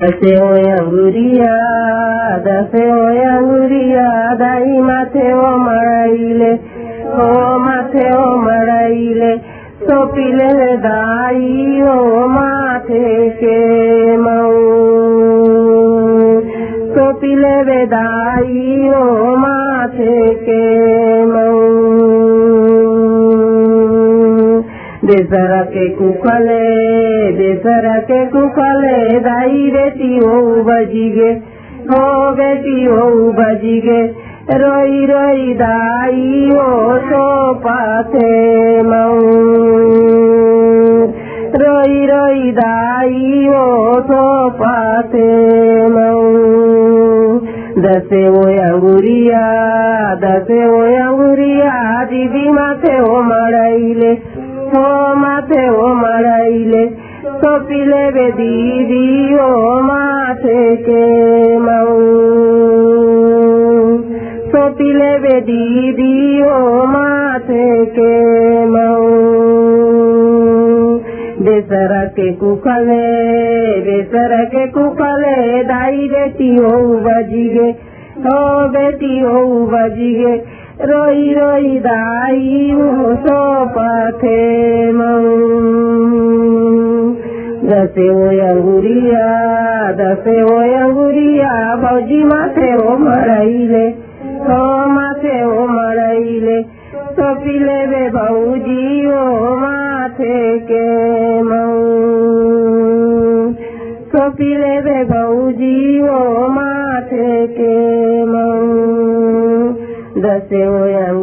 दसे अंगुरिया दाई माथे ओ मराइले सोपिले दाई ओ माथे के सोपिले दाई ओ माथे के देसरा के कुखले दाई बेटी हो बजीगे रोई रोई दाई हो तो पाथे रोई रोई दाई हो तो पाथे दसे वो अंगुरिया दीदी माथे ओ मराइले सोपिले बे दीदी ओ माथे के सोपिले बे दीदी ओ माथे के बेसरा के कुखले दाई बेटी हो बजीगे रोई रोई दाई हो सो पाथे दसे वो अंगुरिया भौजी माथे ओ मराइले सोपिले बे भौजी ओ माथे के सोपिले बे भौजी ओ माथे के दसे वो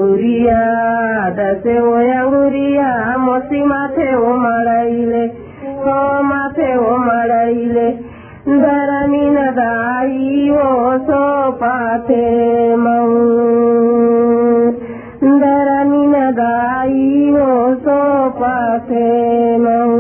अंगुरिया मोसी माथे ओ मराइले दरनी न दाई ओ सो पाथे दरनी न दाई ओ सो पाथे